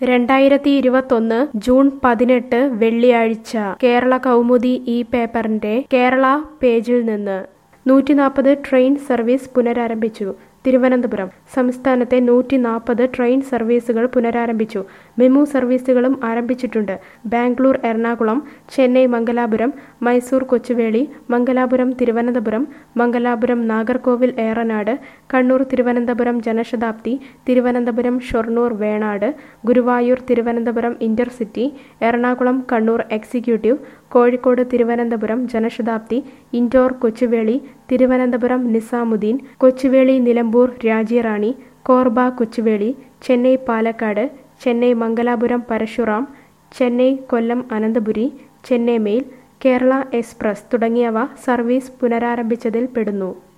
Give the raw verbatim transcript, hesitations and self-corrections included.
രണ്ടായിരത്തി ഇരുപത്തൊന്ന് ജൂൺ പതിനെട്ട് വെള്ളിയാഴ്ച കേരള കൗമുദി ഈ പേപ്പറിന്റെ കേരള പേജിൽ നിന്ന് നൂറ്റി നാൽപ്പത് ട്രെയിൻ സർവീസ് പുനരാരംഭിച്ചു. തിരുവനന്തപുരം സംസ്ഥാനത്തെ നൂറ്റി നാൽപ്പത് ട്രെയിൻ സർവീസുകൾ പുനരാരംഭിച്ചു. മെമു സർവീസുകളും ആരംഭിച്ചിട്ടുണ്ട്. Bangalore Ernakulam, Chennai Mangalapuram, Mysore Kochuveli, Mangalapuram Thiruvananthapuram, Mangalapuram Nagercoil Ernad, Kannur Thiruvananthapuram Janshatabdi, Thiruvananthapuram Shoranur Venad, Guruvayur Thiruvananthapuram intercity, Ernakulam Kannur executive, Kozhikode Thiruvananthapuram Janshatabdi, Indore Kochuveli, Thiruvananthapuram Nizamuddin, Kochuveli Nilambur Rajyarani, Korba Kochuveli, Chennai Palakkad, Chennai Mangalapuram Parasuram, Chennai Kollam Ananthapuri, Chennai mail, Kerala express തുടങ്ങിയവ സർവീസ് പുനരാരംഭിച്ചതിൽ പെടുന്നു.